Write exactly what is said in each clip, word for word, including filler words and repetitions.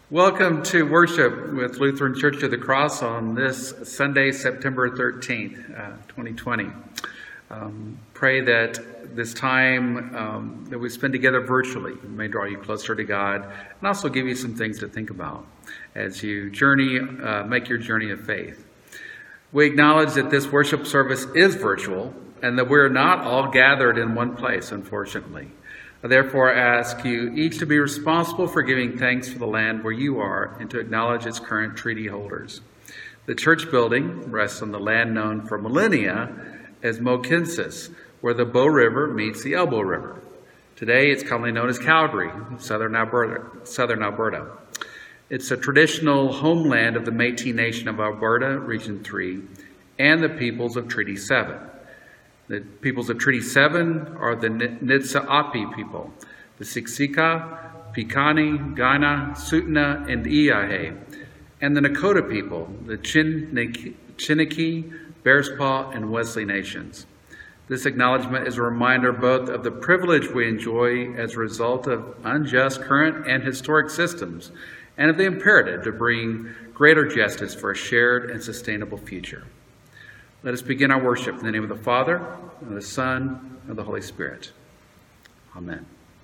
Welcome to worship with Lutheran Church of the Cross on this Sunday, September thirteenth, uh, twenty twenty. Um, pray that this time um, that we spend together virtually may draw you closer to God and also give you some things to think about as you journey, uh, make your journey of faith. We acknowledge that this worship service is virtual and that we're not all gathered in one place, unfortunately. I therefore ask you each to be responsible for giving thanks for the land where you are and to acknowledge its current treaty holders. The church building rests on the land known for millennia as Mohkinstsis, where the Bow River meets the Elbow River. Today it's commonly known as Calgary, southern Alberta. Southern Alberta. It's a traditional homeland of the Métis Nation of Alberta, Region three, and the peoples of Treaty seven. The peoples of Treaty seven are the Nitsa'api people, the Siksika, Piikani, Kainai, Tsuut'ina, and Iaihe, and the Nakota people, the Chiniki, Bearspaw, and Wesley nations. This acknowledgement is a reminder both of the privilege we enjoy as a result of unjust current and historic systems, and of the imperative to bring greater justice for a shared and sustainable future. Let us begin our worship in the name of the Father, and of the Son, and of the Holy Spirit. Amen.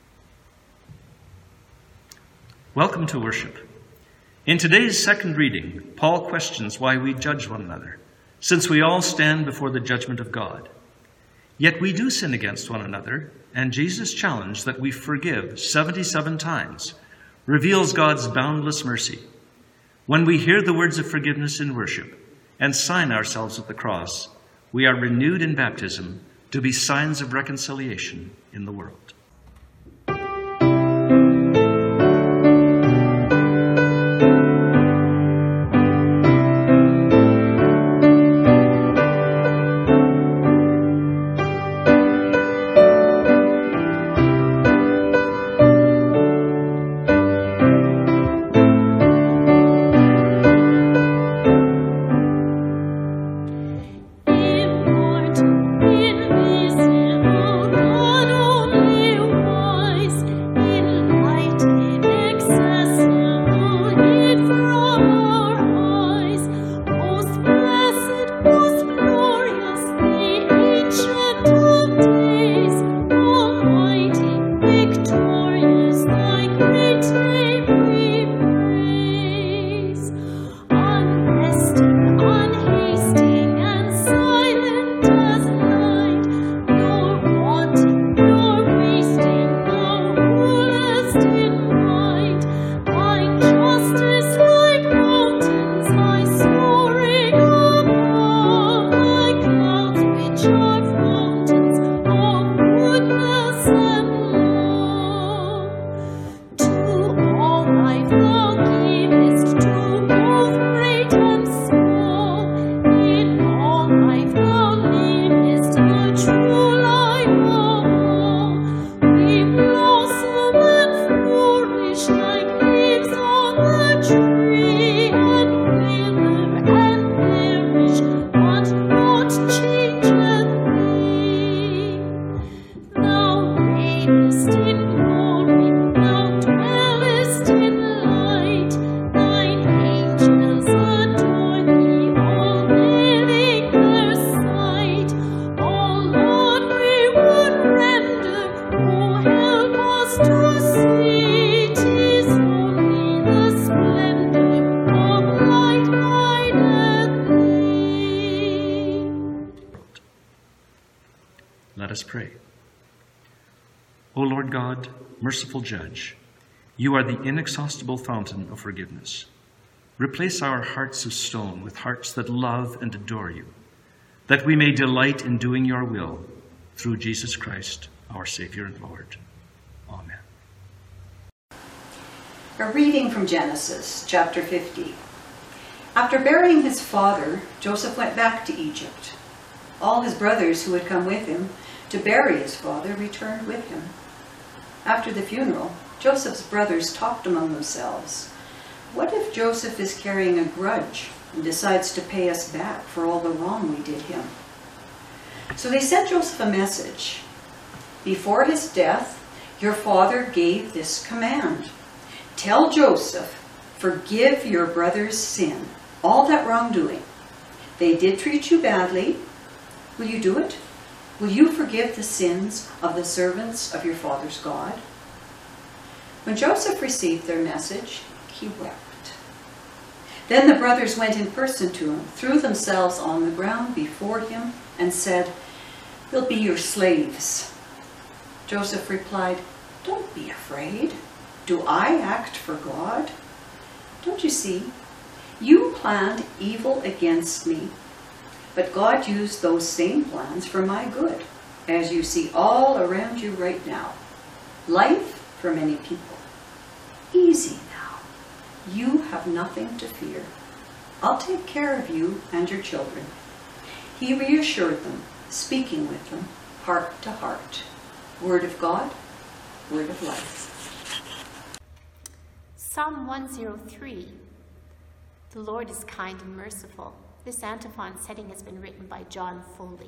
Welcome to worship. In today's second reading, Paul questions why we judge one another, since we all stand before the judgment of God. Yet we do sin against one another, and Jesus' challenge that we forgive seventy-seven times reveals God's boundless mercy. When we hear the words of forgiveness in worship, and sign ourselves at the cross, we are renewed in baptism to be signs of reconciliation in the world. Let us pray. O Lord God, merciful Judge, you are the inexhaustible fountain of forgiveness. Replace our hearts of stone with hearts that love and adore you, that we may delight in doing your will through Jesus Christ, our Savior and Lord. Amen. A reading from Genesis, chapter fifty. After burying his father, Joseph went back to Egypt. All his brothers who had come with him to bury his father returned with him. After the funeral, Joseph's brothers talked among themselves. What if Joseph is carrying a grudge and decides to pay us back for all the wrong we did him? So they sent Joseph a message. Before his death, your father gave this command. Tell Joseph, Forgive your brother's sin, all that wrongdoing. They did treat you badly. Will you do it? Will you forgive the sins of the servants of your father's God? When Joseph received their message, he wept. Then the brothers went in person to him, threw themselves on the ground before him, and said, "We'll be your slaves." Joseph replied, "Don't be afraid. Do I act for God? Don't you see? You planned evil against me, but God used those same plans for my good, as you see all around you right now. Life for many people. Easy now. You have nothing to fear. I'll take care of you and your children." He reassured them, speaking with them heart to heart. Word of God, word of life. Psalm one oh three. The Lord is kind and merciful. This antiphon setting has been written by John Foley.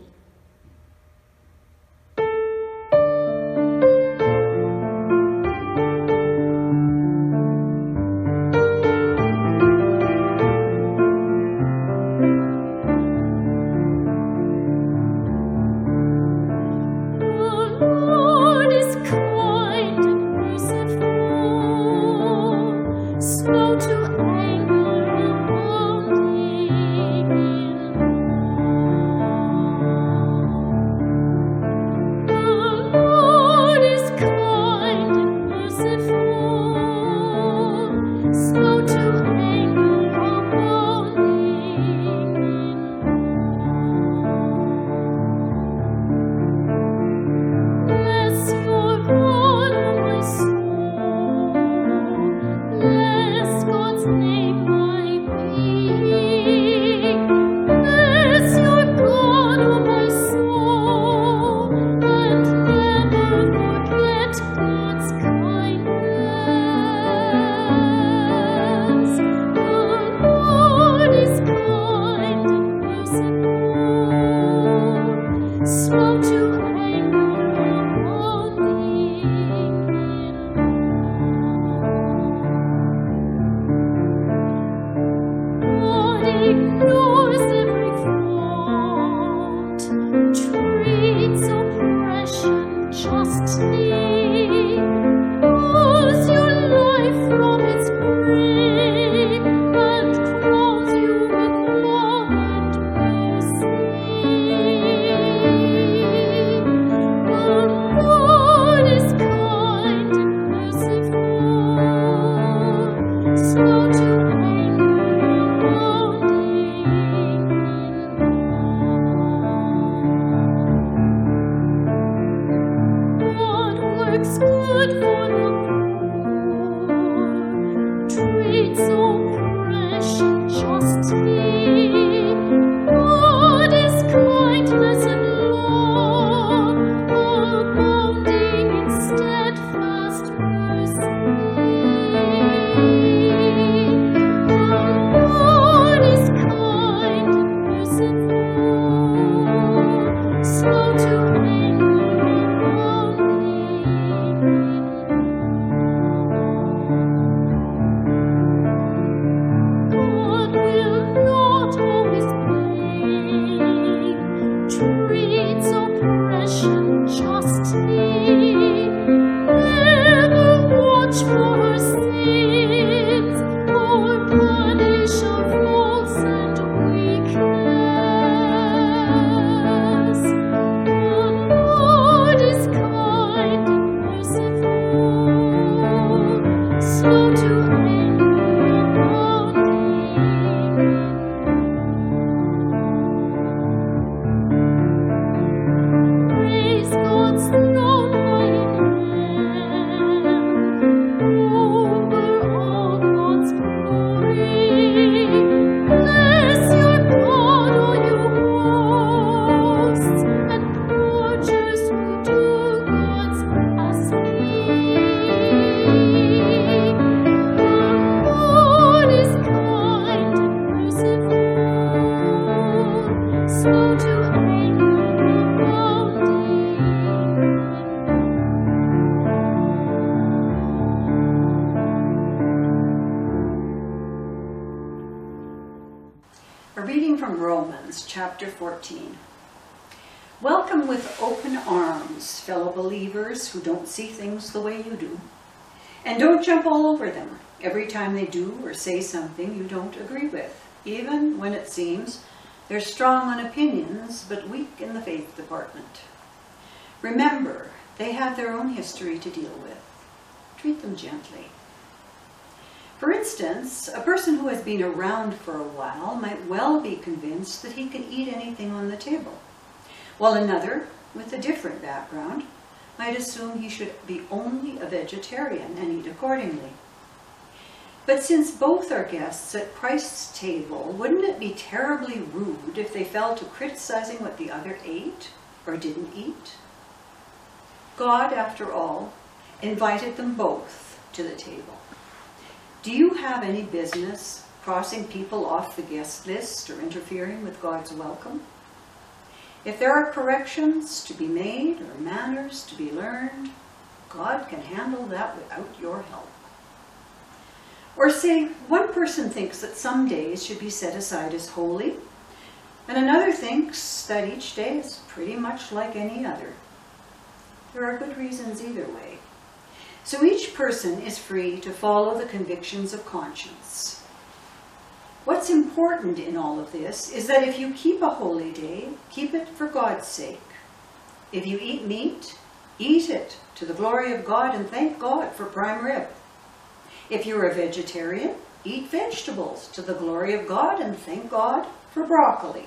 A reading from Romans chapter fourteen. Welcome with open arms, fellow believers who don't see things the way you do. And don't jump all over them every time they do or say something you don't agree with, even when it seems they're strong on opinions but weak in the faith department. Remember, they have their own history to deal with. Treat them gently. For instance, a person who has been around for a while might well be convinced that he can eat anything on the table, while another, with a different background, might assume he should be only a vegetarian and eat accordingly. But since both are guests at Christ's table, wouldn't it be terribly rude if they fell to criticizing what the other ate or didn't eat? God, after all, invited them both to the table. Do you have any business crossing people off the guest list or interfering with God's welcome? If there are corrections to be made or manners to be learned, God can handle that without your help. Or say, one person thinks that some days should be set aside as holy, and another thinks that each day is pretty much like any other. There are good reasons either way. So each person is free to follow the convictions of conscience. What's important in all of this is that if you keep a holy day, keep it for God's sake. If you eat meat, eat it to the glory of God and thank God for prime rib. If you're a vegetarian, eat vegetables to the glory of God and thank God for broccoli.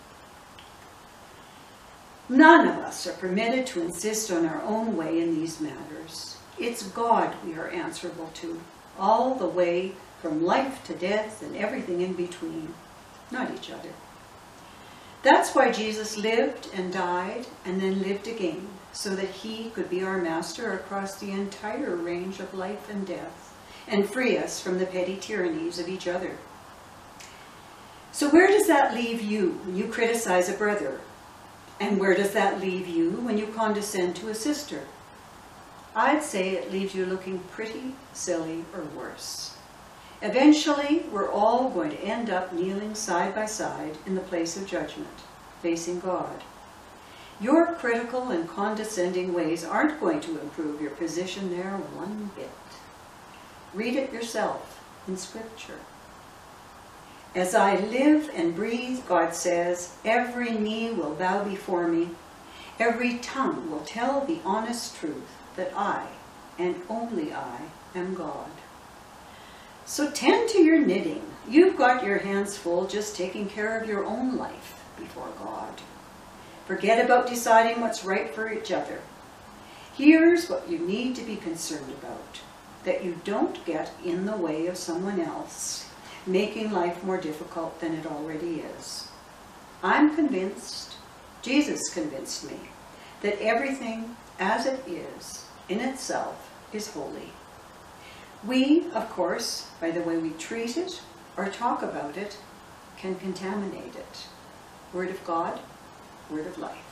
None of us are permitted to insist on our own way in these matters. It's God we are answerable to, all the way from life to death and everything in between, not each other. That's why Jesus lived and died and then lived again, so that he could be our master across the entire range of life and death and free us from the petty tyrannies of each other. So where does that leave you when you criticize a brother? And where does that leave you when you condescend to a sister? I'd say it leaves you looking pretty silly or worse. Eventually, we're all going to end up kneeling side by side in the place of judgment, facing God. Your critical and condescending ways aren't going to improve your position there one bit. Read it yourself in Scripture. As I live and breathe, God says, every knee will bow before me, every tongue will tell the honest truth that I, and only I, am God. So tend to your knitting. You've got your hands full just taking care of your own life before God. Forget about deciding what's right for each other. Here's what you need to be concerned about, that you don't get in the way of someone else, making life more difficult than it already is. I'm convinced, Jesus convinced me, that everything as it is in itself is holy. We, of course, by the way we treat it or talk about it, can contaminate it. Word of God, word of life.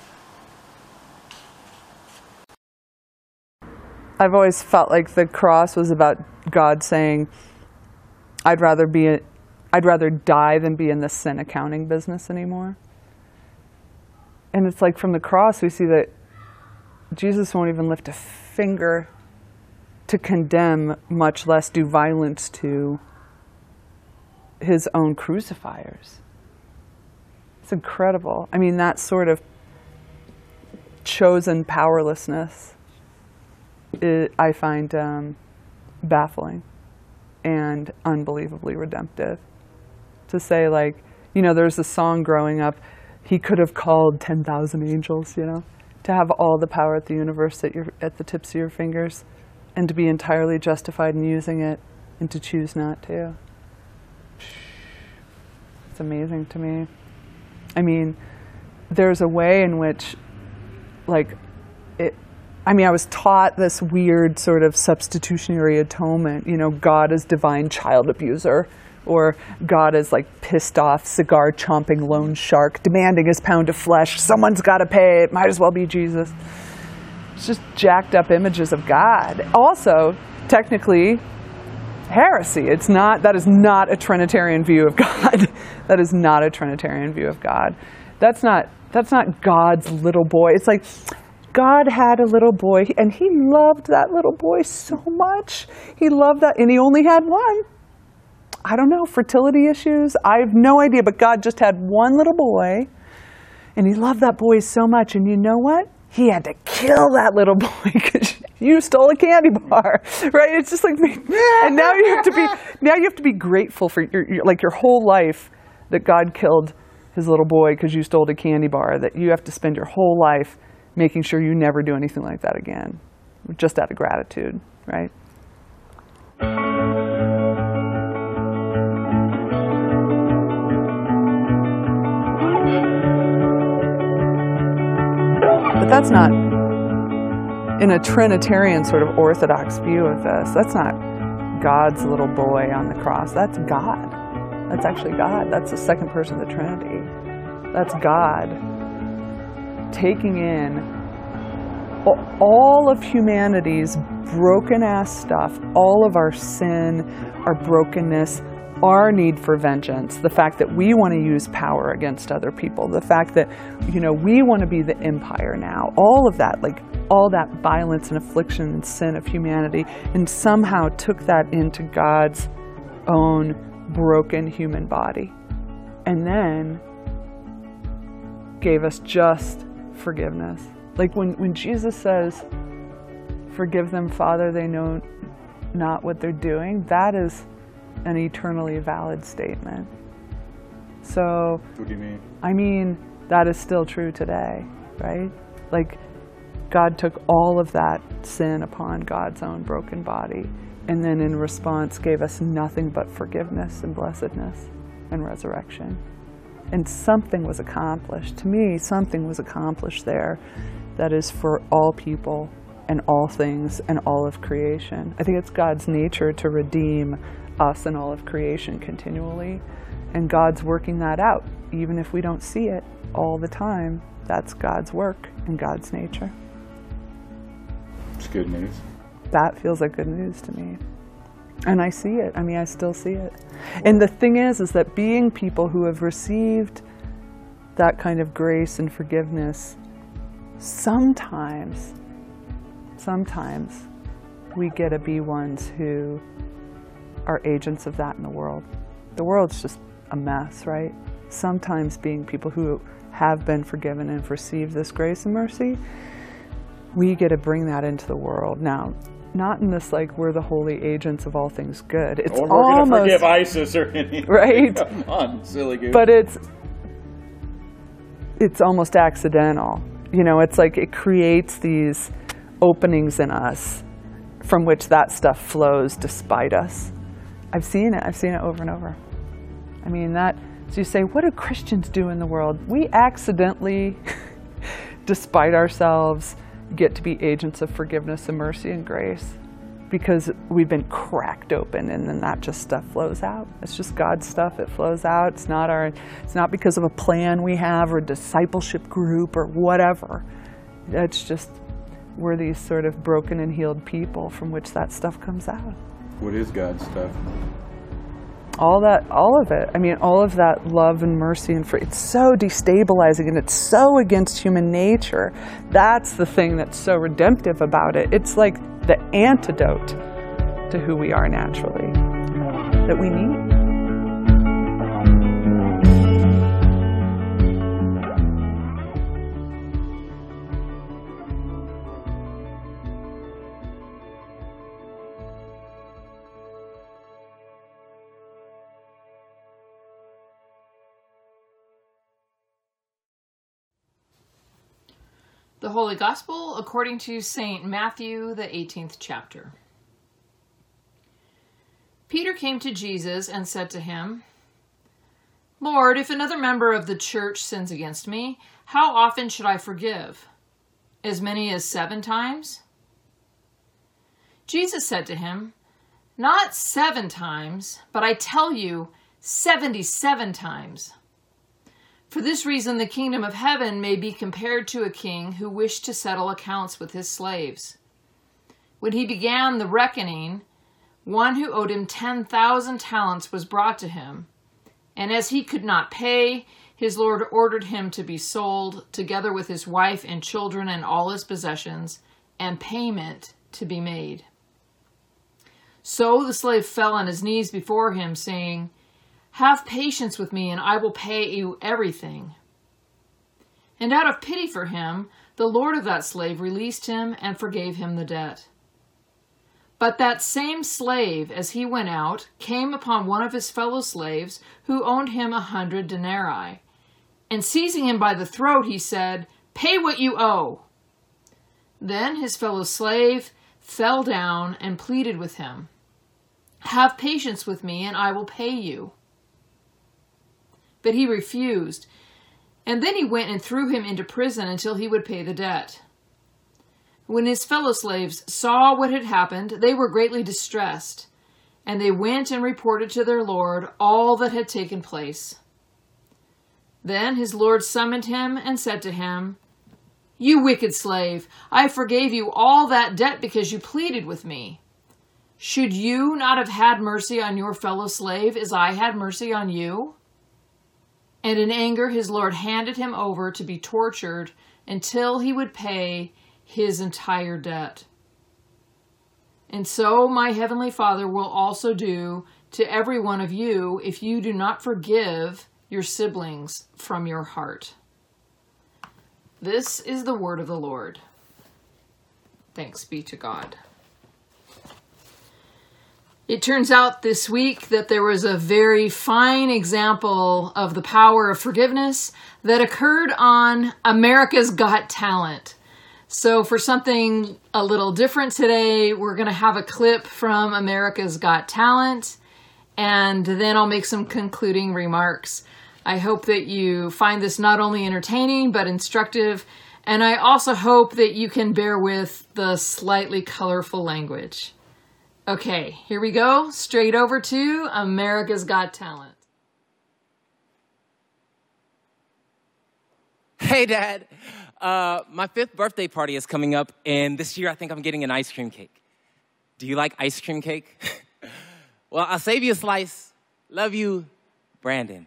I've always felt like the cross was about God saying, I'd rather be, a, I'd rather die than be in the sin accounting business anymore. And it's like from the cross we see that Jesus won't even lift a finger to condemn, much less do violence to his own crucifiers. It's incredible. I mean, that sort of chosen powerlessness, it, I find um, baffling and unbelievably redemptive. To say, like, you know, there's a song growing up, he could have called ten thousand angels, you know, to have all the power at the universe at, your, at the tips of your fingers, and to be entirely justified in using it, and to choose not to. It's amazing to me. I mean, there's a way in which, like, it, I mean, I was taught this weird sort of substitutionary atonement, you know, God as divine child abuser, or God as, like, pissed off, cigar-chomping lone shark, demanding his pound of flesh. Someone's got to pay. It might as well be Jesus. It's just jacked up images of God. Also, technically, heresy. It's not, that is not a Trinitarian view of God. That is not a Trinitarian view of God. That's not, that's not God's little boy. It's like, God had a little boy, and he loved that little boy so much. He loved that, and he only had one. I don't know, fertility issues? I have no idea, but God just had one little boy, and he loved that boy so much. And you know what? He had to kill that little boy because you stole a candy bar, right? It's just like, and now you have to be, now you have to be grateful for your, your like your whole life that God killed his little boy because you stole a candy bar. That you have to spend your whole life making sure you never do anything like that again, just out of gratitude, right? But that's not, in a Trinitarian sort of orthodox view of this, that's not God's little boy on the cross. That's God. That's actually God. That's the second person of the Trinity. That's God taking in all of humanity's broken-ass stuff, all of our sin, our brokenness, our need for vengeance, the fact that we want to use power against other people, the fact that, you know, we want to be the empire now, all of that, like all that violence and affliction and sin of humanity, and somehow took that into God's own broken human body, and then gave us just forgiveness. Like when, when Jesus says, "Forgive them, Father, they know not what they're doing," that is an eternally valid statement. So, what do you mean? I mean, that is still true today, right? Like, God took all of that sin upon God's own broken body, and then in response gave us nothing but forgiveness and blessedness and resurrection. And something was accomplished. To me, something was accomplished there that is for all people and all things and all of creation. I think it's God's nature to redeem us and all of creation continually. And God's working that out. Even if we don't see it all the time, that's God's work and God's nature. It's good news. That feels like good news to me. And I see it. I mean, I still see it. And the thing is, is that being people who have received that kind of grace and forgiveness, sometimes, sometimes we get to be ones who are agents of that in the world. The world's just a mess, right? Sometimes being people who have been forgiven and have received this grace and mercy, we get to bring that into the world. Now, not in this like we're the holy agents of all things good. It's or we're almost, going to forgive ISIS or anything. Right? Come on, silly goose. But it's it's almost accidental. You know, it's like it creates these openings in us from which that stuff flows despite us. I've seen it. I've seen it over and over. I mean, that, so you say, what do Christians do in the world? We accidentally, despite ourselves, get to be agents of forgiveness and mercy and grace because we've been cracked open, and then that just stuff flows out. It's just God's stuff. It flows out. It's not our, it's not because of a plan we have or a discipleship group or whatever. It's just, we're these sort of broken and healed people from which that stuff comes out. What is God's stuff? All that, all of it. I mean, all of that love and mercy and free. It's so destabilizing and it's so against human nature. That's the thing that's so redemptive about it. It's like the antidote to who we are naturally that we need. The Holy Gospel according to Saint Matthew, the eighteenth chapter. Peter came to Jesus and said to him, "Lord, if another member of the church sins against me, how often should I forgive? As many as seven times?" Jesus said to him, "Not seven times, but I tell you, seventy-seven times. For this reason, the kingdom of heaven may be compared to a king who wished to settle accounts with his slaves. When he began the reckoning, one who owed him ten thousand talents was brought to him, and as he could not pay, his lord ordered him to be sold, together with his wife and children and all his possessions, and payment to be made. So the slave fell on his knees before him, saying, 'Have patience with me, and I will pay you everything.' And out of pity for him, the lord of that slave released him and forgave him the debt. But that same slave, as he went out, came upon one of his fellow slaves who owned him a hundred denarii. And seizing him by the throat, he said, 'Pay what you owe.' Then his fellow slave fell down and pleaded with him, 'Have patience with me, and I will pay you.' But he refused, and then he went and threw him into prison until he would pay the debt. When his fellow slaves saw what had happened, they were greatly distressed, and they went and reported to their lord all that had taken place. Then his lord summoned him and said to him, 'You wicked slave, I forgave you all that debt because you pleaded with me. Should you not have had mercy on your fellow slave as I had mercy on you?' And in anger his lord handed him over to be tortured until he would pay his entire debt. And so my heavenly Father will also do to every one of you if you do not forgive your siblings from your heart." This is the word of the Lord. Thanks be to God. It turns out this week that there was a very fine example of the power of forgiveness that occurred on America's Got Talent. So for something a little different today, we're going to have a clip from America's Got Talent, and then I'll make some concluding remarks. I hope that you find this not only entertaining, but instructive, and I also hope that you can bear with the slightly colorful language. Okay, here we go, straight over to America's Got Talent. Hey, Dad. Uh, my fifth birthday party is coming up, and this year I think I'm getting an ice cream cake. Do you like ice cream cake? Well, I'll save you a slice. Love you, Brandon.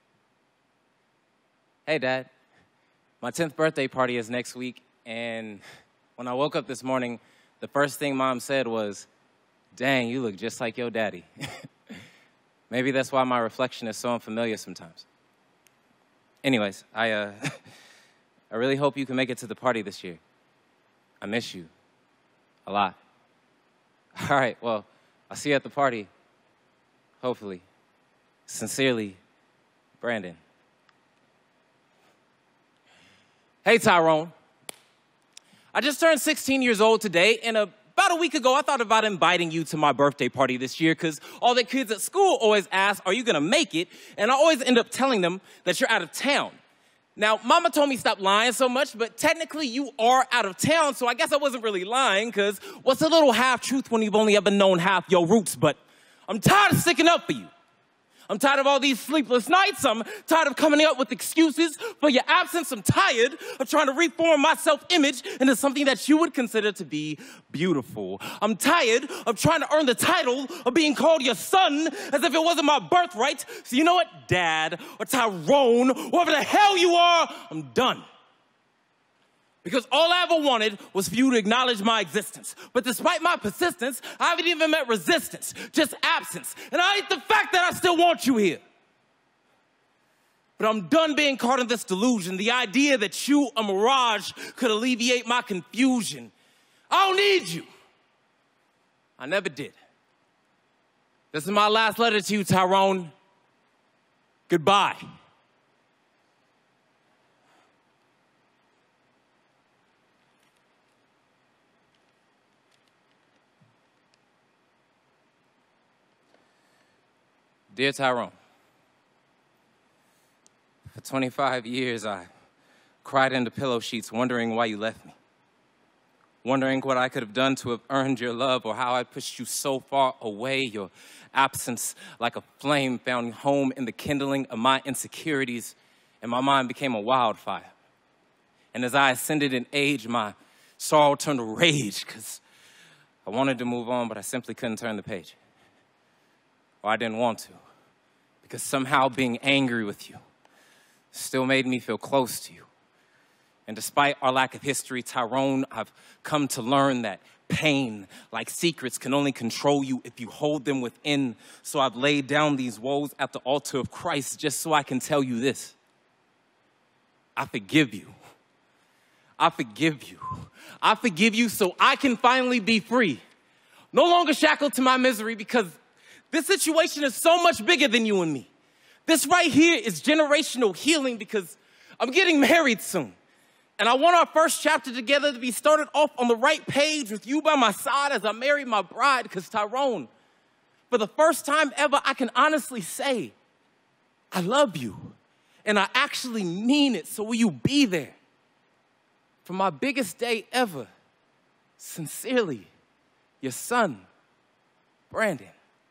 Hey, Dad. My tenth birthday party is next week, and when I woke up this morning, the first thing Mom said was, "Dang, you look just like your daddy." Maybe that's why my reflection is so unfamiliar sometimes. Anyways, I, uh... I really hope you can make it to the party this year. I miss you a lot. All right, well, I'll see you at the party. Hopefully. Sincerely, Brandon. Hey, Tyrone. I just turned sixteen years old today, and about a week ago, I thought about inviting you to my birthday party this year because all the kids at school always ask, "Are you going to make it?" And I always end up telling them that you're out of town. Now, Mama told me stop lying so much, but technically you are out of town, so I guess I wasn't really lying, because what's a little half-truth when you've only ever known half your roots? But I'm tired of sticking up for you. I'm tired of all these sleepless nights. I'm tired of coming up with excuses for your absence. I'm tired of trying to reform my self-image into something that you would consider to be beautiful. I'm tired of trying to earn the title of being called your son as if it wasn't my birthright. So you know what, Dad, or Tyrone, whoever the hell you are, I'm done. Because all I ever wanted was for you to acknowledge my existence. But despite my persistence, I haven't even met resistance, just absence. And I hate the fact that I still want you here. But I'm done being caught in this delusion, the idea that you, a mirage, could alleviate my confusion. I don't need you. I never did. This is my last letter to you, Tyrone. Goodbye. Dear Tyrone, for twenty-five years I cried into pillow sheets wondering why you left me. Wondering what I could have done to have earned your love or how I pushed you so far away. Your absence, like a flame, found home in the kindling of my insecurities, and my mind became a wildfire. And as I ascended in age, my sorrow turned to rage because I wanted to move on, but I simply couldn't turn the page. Or I didn't want to. Because somehow being angry with you still made me feel close to you. And despite our lack of history, Tyrone, I've come to learn that pain, like secrets, can only control you if you hold them within. So I've laid down these woes at the altar of Christ just so I can tell you this. I forgive you. I forgive you. I forgive you so I can finally be free. No longer shackled to my misery, because this situation is so much bigger than you and me. This right here is generational healing, because I'm getting married soon. And I want our first chapter together to be started off on the right page with you by my side as I marry my bride, because Tyrone, for the first time ever, I can honestly say, I love you. And I actually mean it, so will you be there for my biggest day ever? Sincerely, your son, Brandon.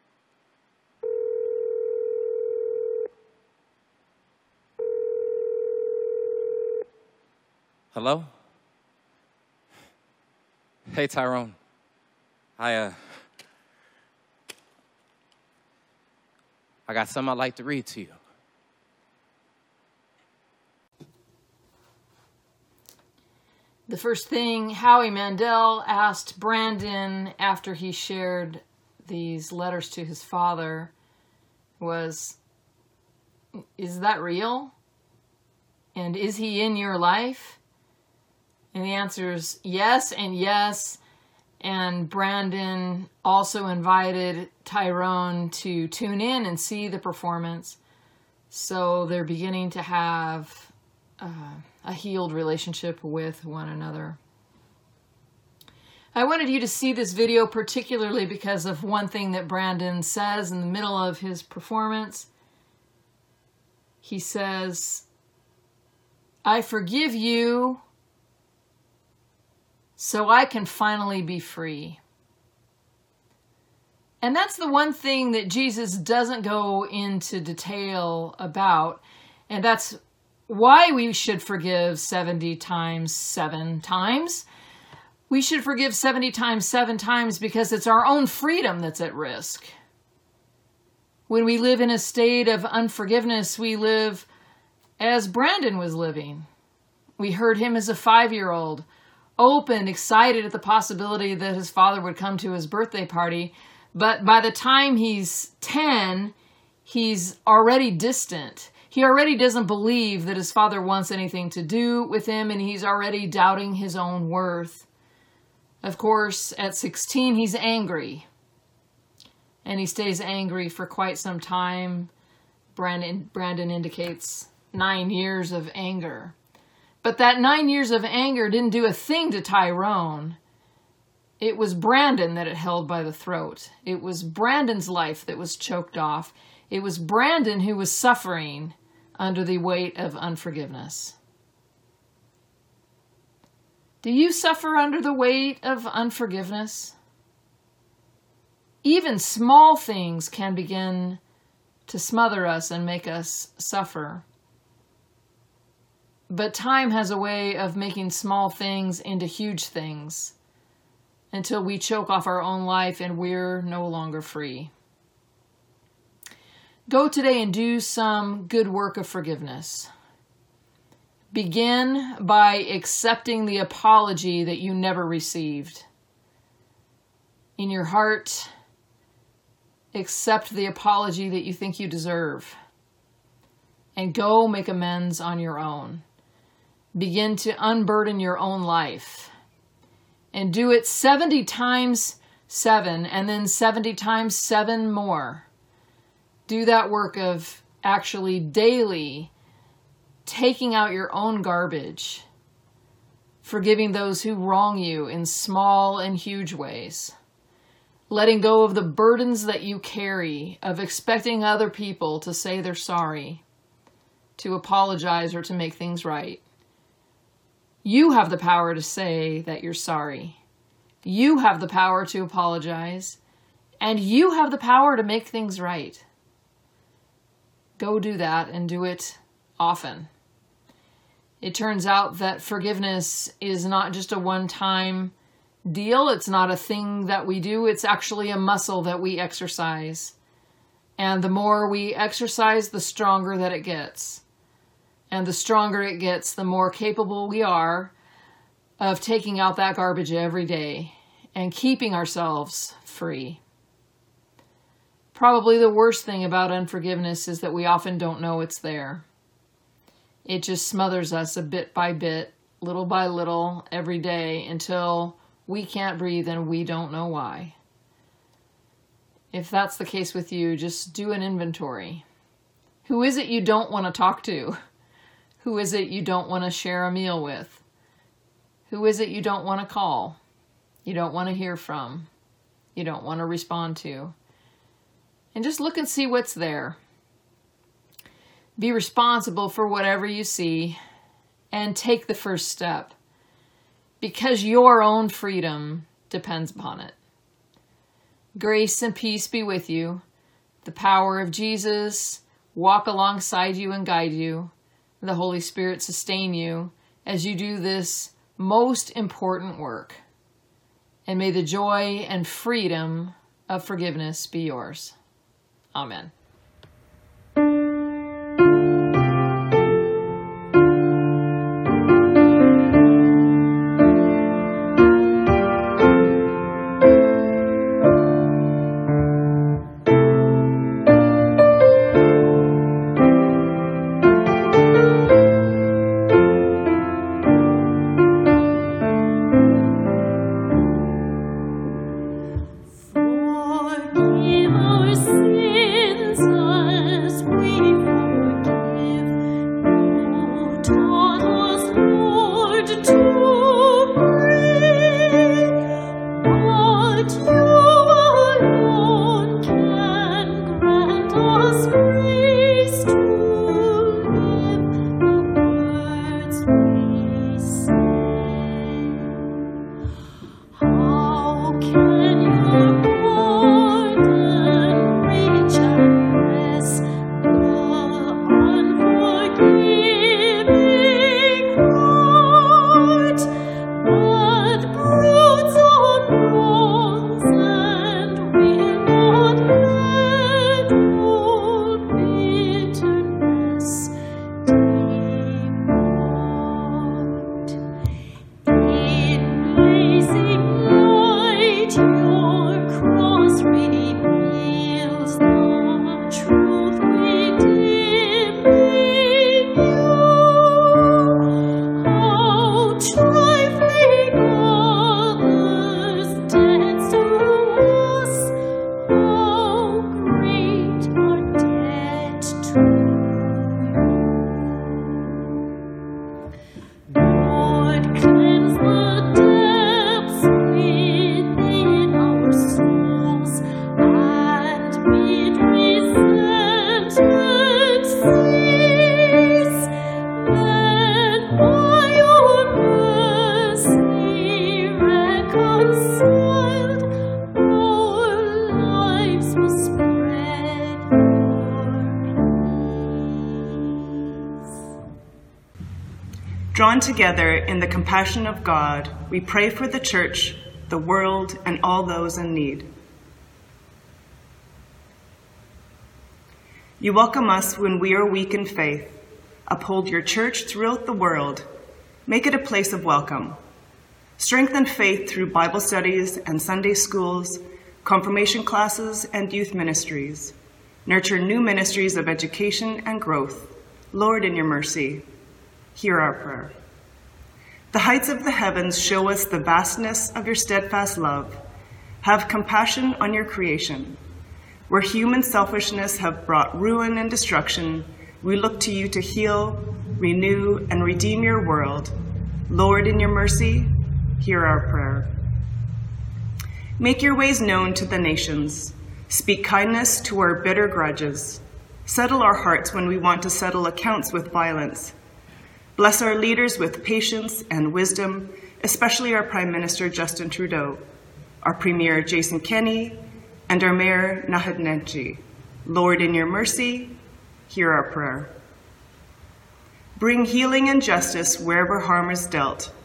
Hello? Hey, Tyrone. I, uh... I got something I'd like to read to you. The first thing Howie Mandel asked Brandon after he shared these letters to his father was, is that real? And is he in your life? And the answer is yes and yes. And Brandon also invited Tyrone to tune in and see the performance. So they're beginning to have uh, a healed relationship with one another. I wanted you to see this video particularly because of one thing that Brandon says in the middle of his performance. He says, I forgive you so I can finally be free. And that's the one thing that Jesus doesn't go into detail about. And that's why we should forgive seventy times seven times. We should forgive seventy times seven times because it's our own freedom that's at risk. When we live in a state of unforgiveness, we live as Brandon was living. We heard him as a five-year-old, open, excited at the possibility that his father would come to his birthday party. But by the time he's ten, he's already distant. He already doesn't believe that his father wants anything to do with him, and he's already doubting his own worth. Of course, at sixteen, he's angry. And he stays angry for quite some time. Brandon, Brandon indicates nine years of anger. But that nine years of anger didn't do a thing to Tyrone. It was Brandon that it held by the throat. It was Brandon's life that was choked off. It was Brandon who was suffering under the weight of unforgiveness. Do you suffer under the weight of unforgiveness? Even small things can begin to smother us and make us suffer. But time has a way of making small things into huge things until we choke off our own life and we're no longer free. Go today and do some good work of forgiveness. Begin by accepting the apology that you never received. In your heart, accept the apology that you think you deserve. And go make amends on your own. Begin to unburden your own life. And do it seventy times seven, and then seventy times seven more. Do that work of actually daily taking out your own garbage, forgiving those who wrong you in small and huge ways, letting go of the burdens that you carry of expecting other people to say they're sorry, to apologize, or to make things right. You have the power to say that you're sorry. You have the power to apologize, and you have the power to make things right. Go do that and do it often. It turns out that forgiveness is not just a one-time deal. It's not a thing that we do. It's actually a muscle that we exercise. And the more we exercise, the stronger that it gets. And the stronger it gets, the more capable we are of taking out that garbage every day and keeping ourselves free. Probably the worst thing about unforgiveness is that we often don't know it's there. It just smothers us a bit by bit, little by little, every day, until we can't breathe and we don't know why. If that's the case with you, just do an inventory. Who is it you don't want to talk to? Who is it you don't want to share a meal with? Who is it you don't want to call? You don't want to hear from? You don't want to respond to? And just look and see what's there. Be responsible for whatever you see and take the first step, because your own freedom depends upon it. Grace and peace be with you. The power of Jesus walk alongside you and guide you. The Holy Spirit sustain you as you do this most important work. And may the joy and freedom of forgiveness be yours. Amen. Forgive our sins as we forgive. You taught us, Lord, to pray, but you alone can grant us grace to live the words we say. How can your pardon reach and bless the unforgiving heart that broods on wrongs and will not let old bitterness depart? In blazing light, your cross reveals the truth redeeming you. How trifling others' debts to us, how great our debt to you. Lord, cleanse the depths within our souls and bid resentment cease. Then by your mercy reconciled, our lives will spread your peace. Drawn together in the compassion of God, we pray for the church, the world, and all those in need. You welcome us when we are weak in faith. Uphold your church throughout the world. Make it a place of welcome. Strengthen faith through Bible studies and Sunday schools, confirmation classes, and youth ministries. Nurture new ministries of education and growth. Lord, in your mercy, hear our prayer. The heights of the heavens show us the vastness of your steadfast love. Have compassion on your creation. Where human selfishness have brought ruin and destruction, we look to you to heal, renew, and redeem your world. Lord, in your mercy, hear our prayer. Make your ways known to the nations. Speak kindness to our bitter grudges. Settle our hearts when we want to settle accounts with violence. Bless our leaders with patience and wisdom, especially our Prime Minister Justin Trudeau, our Premier Jason Kenney, and our Mayor Naheed Nenshi. Lord, in your mercy, hear our prayer. Bring healing and justice wherever harm is dealt.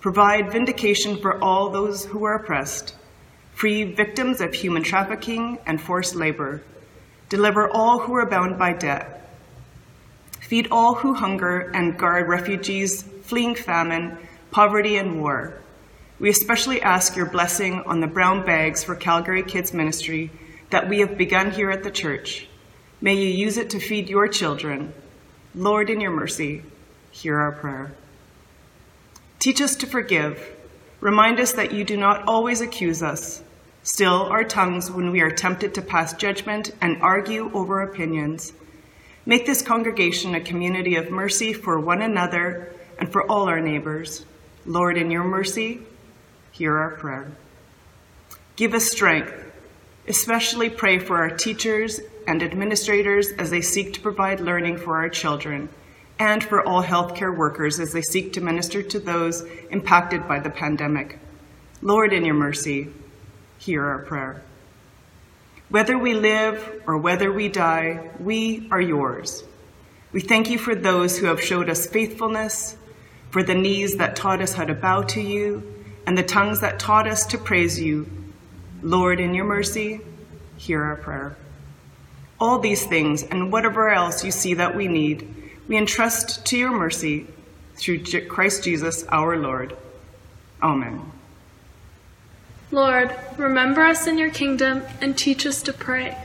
Provide vindication for all those who are oppressed. Free victims of human trafficking and forced labor. Deliver all who are bound by debt. Feed all who hunger and guard refugees fleeing famine, poverty, and war. We especially ask your blessing on the brown bags for Calgary Kids Ministry that we have begun here at the church. May you use it to feed your children. Lord, in your mercy, hear our prayer. Teach us to forgive. Remind us that you do not always accuse us. Still our tongues when we are tempted to pass judgment and argue over opinions. Make this congregation a community of mercy for one another and for all our neighbors. Lord, in your mercy, hear our prayer. Give us strength. Especially pray for our teachers and administrators as they seek to provide learning for our children, and for all healthcare workers as they seek to minister to those impacted by the pandemic. Lord, in your mercy, hear our prayer. Whether we live or whether we die, we are yours. We thank you for those who have showed us faithfulness, for the knees that taught us how to bow to you, and the tongues that taught us to praise you. Lord, in your mercy, hear our prayer. All these things and whatever else you see that we need, we entrust to your mercy through Christ Jesus our Lord. Amen. Lord, remember us in your kingdom and teach us to pray.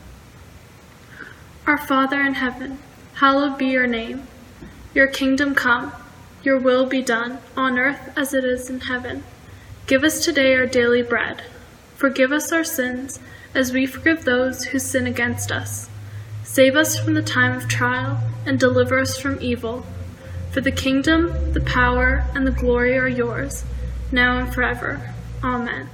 Our Father in heaven, hallowed be your name. Your kingdom come, your will be done on earth as it is in heaven. Give us today our daily bread. Forgive us our sins as we forgive those who sin against us. Save us from the time of trial and deliver us from evil. For the kingdom, the power, and the glory are yours, now and forever. Amen.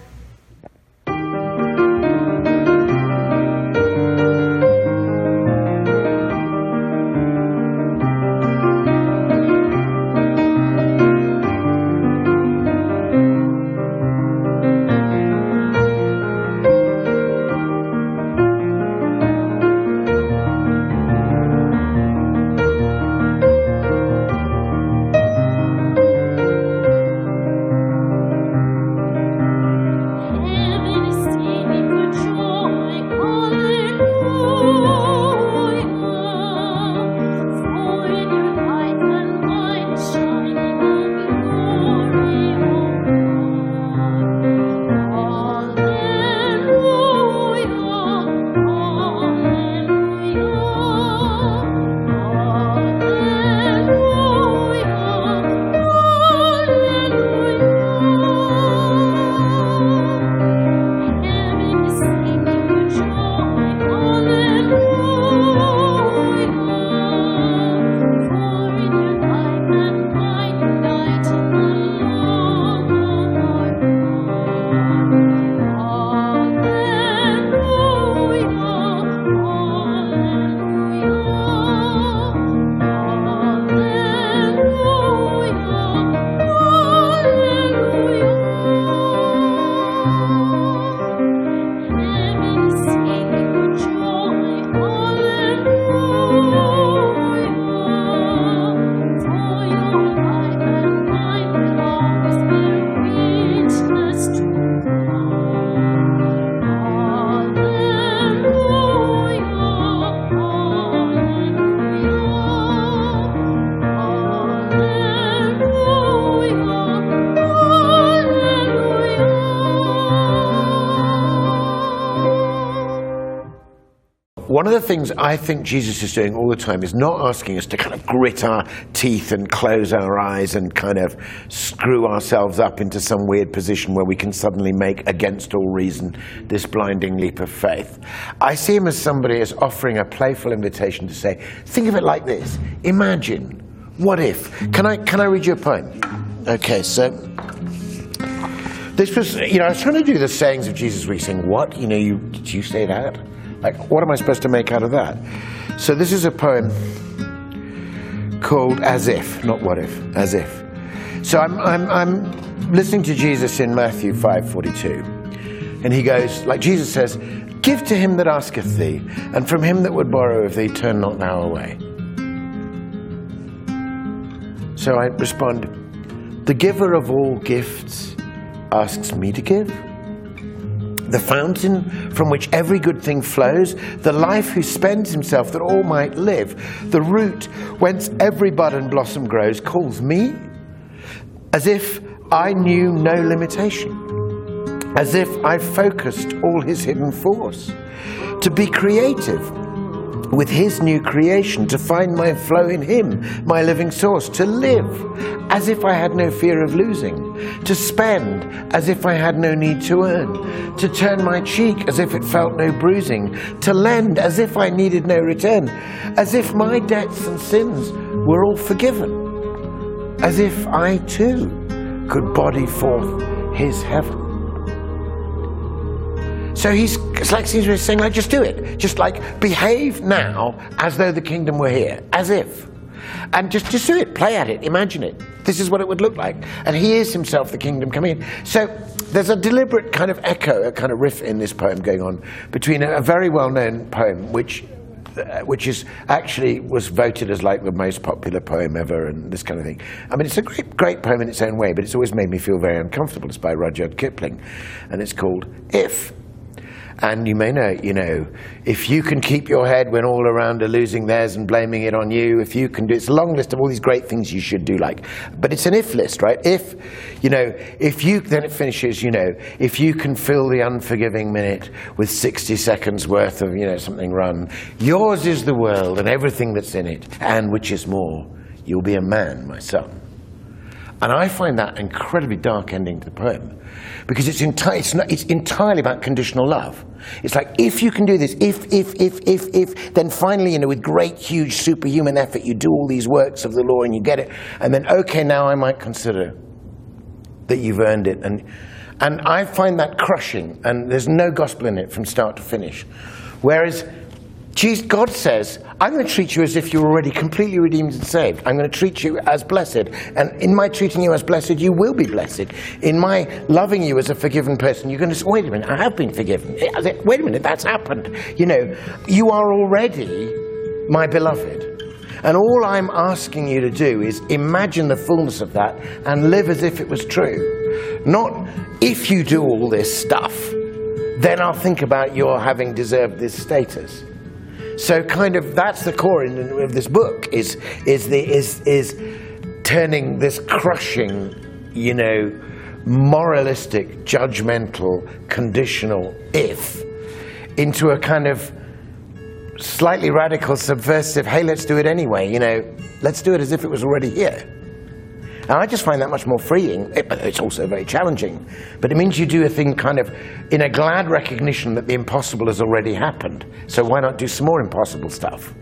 One of the things I think Jesus is doing all the time is not asking us to kind of grit our teeth and close our eyes and kind of screw ourselves up into some weird position where we can suddenly make, against all reason, this blinding leap of faith. I see him as somebody as offering a playful invitation to say, think of it like this. Imagine, what if? Can I, can I read you a poem? Okay, so this was, you know, I was trying to do the sayings of Jesus week, saying, what? You know, you, did you say that? Like, what am I supposed to make out of that? So this is a poem called As If, not What If, As If. So I'm, I'm, I'm listening to Jesus in Matthew five forty-two, and he goes, like Jesus says, give to him that asketh thee, and from him that would borrow of thee, turn not thou away. So I respond, The giver of all gifts asks me to give. The fountain from which every good thing flows, the life who spends himself that all might live, the root whence every bud and blossom grows, calls me, as if I knew no limitation, as if I focused all his hidden force, to be creative with his new creation, to find my flow in him, my living source, to live as if I had no fear of losing, to spend as if I had no need to earn, to turn my cheek as if it felt no bruising, to lend as if I needed no return, as if my debts and sins were all forgiven, as if I too could body forth his heaven. So he's, it's like he's saying, like, just do it. Just like behave now as though the kingdom were here, as if. And just, just do it, play at it, imagine it. This is what it would look like. And he is himself the kingdom coming in. So there's a deliberate kind of echo, a kind of riff in this poem going on between a, a very well-known poem, which uh, which is actually was voted as like the most popular poem ever and this kind of thing. I mean, it's a great, great poem in its own way, but it's always made me feel very uncomfortable. It's by Rudyard Kipling, and it's called If. And you may know, you know, if you can keep your head when all around are losing theirs and blaming it on you, if you can do, it's a long list of all these great things you should do, like, but it's an if list, right? If, you know, if you, then it finishes, you know, if you can fill the unforgiving minute with sixty seconds worth of, you know, something run, yours is the world and everything that's in it, and which is more, you'll be a man, my son. And I find that an incredibly dark ending to the poem, because it's, enti- it's, not, it's entirely about conditional love. It's like, if you can do this, if, if, if, if, if, then finally, you know, with great, huge, superhuman effort, you do all these works of the law and you get it, and then, okay, now I might consider that you've earned it. And, and I find that crushing, and there's no gospel in it from start to finish. Whereas Jesus, God says, I'm going to treat you as if you're already completely redeemed and saved. I'm going to treat you as blessed. And in my treating you as blessed, you will be blessed. In my loving you as a forgiven person, you're going to say, wait a minute, I have been forgiven. Wait a minute, that's happened. You know, you are already my beloved. And all I'm asking you to do is imagine the fullness of that and live as if it was true. Not if you do all this stuff, then I'll think about your having deserved this status. So kind of that's the core in, of this book is is the is is turning this crushing, you know, moralistic, judgmental, conditional if into a kind of slightly radical, subversive, hey, let's do it anyway, you know, let's do it as if it was already here. And I just find that much more freeing. It, it's also very challenging. But it means you do a thing kind of in a glad recognition that the impossible has already happened. So why not do some more impossible stuff?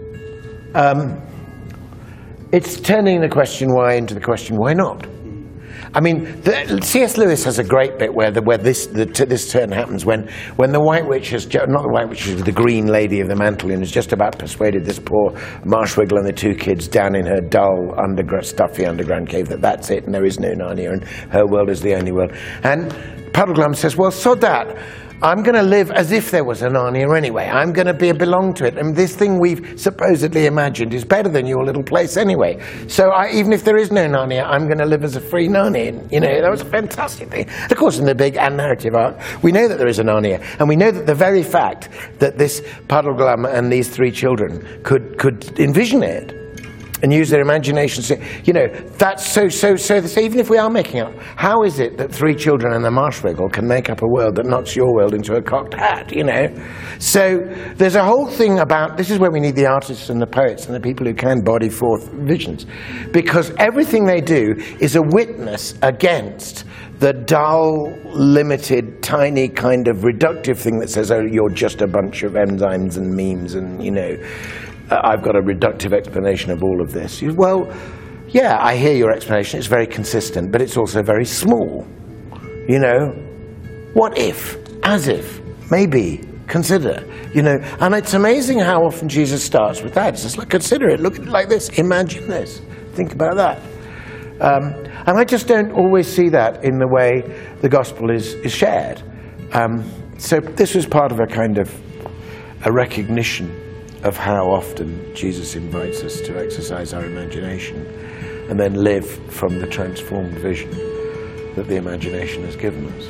Um, it's turning the question why into the question why not. I mean, the, C S Lewis has a great bit where the, where this the, t- this turn happens when when the White Witch has ju- not the White Witch, the Green Lady of the Mantle Inn has just about persuaded this poor Marshwiggle and the two kids down in her dull, underground, stuffy underground cave that that's it and there is no Narnia and her world is the only world. And Puddleglum says, well, sod that. I'm going to live as if there was a Narnia anyway. I'm going to be belong to it. And this thing we've supposedly imagined is better than your little place anyway. So I, even if there is no Narnia, I'm going to live as a free Narnian. You know, that was a fantastic thing. Of course, in the big and narrative arc, we know that there is a Narnia. And we know that the very fact that this Puddleglum and these three children could, could envision it and use their imagination. So, you know, that's so, so, so, so even if we are making up, how is it that three children and a Marshwiggle can make up a world that knocks your world into a cocked hat, you know? So there's a whole thing about, this is where we need the artists and the poets and the people who can body forth visions. Because everything they do is a witness against the dull, limited, tiny kind of reductive thing that says, oh, you're just a bunch of enzymes and memes and, you know, I've got a reductive explanation of all of this. Well, yeah, I hear your explanation. It's very consistent, but it's also very small. You know, what if, as if, maybe, consider, you know. And it's amazing how often Jesus starts with that. It's just like, consider it, look at it like this, imagine this, think about that. Um, and I just don't always see that in the way the gospel is, is shared. Um, so this was part of a kind of a recognition of how often Jesus invites us to exercise our imagination. and then live from the transformed vision that the imagination has given us.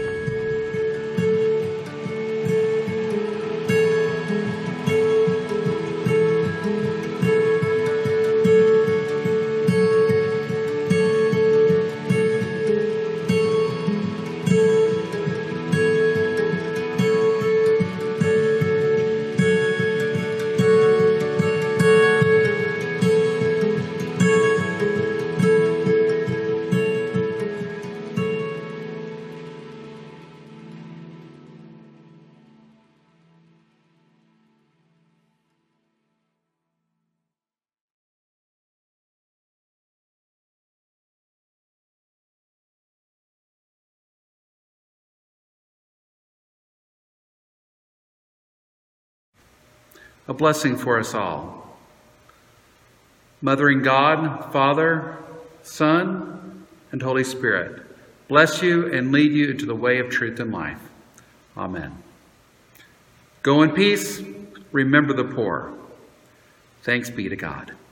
A blessing for us all. Mothering God, Father, Son, and Holy Spirit, bless you and lead you into the way of truth and life. Amen. Go in peace. Remember the poor. Thanks be to God.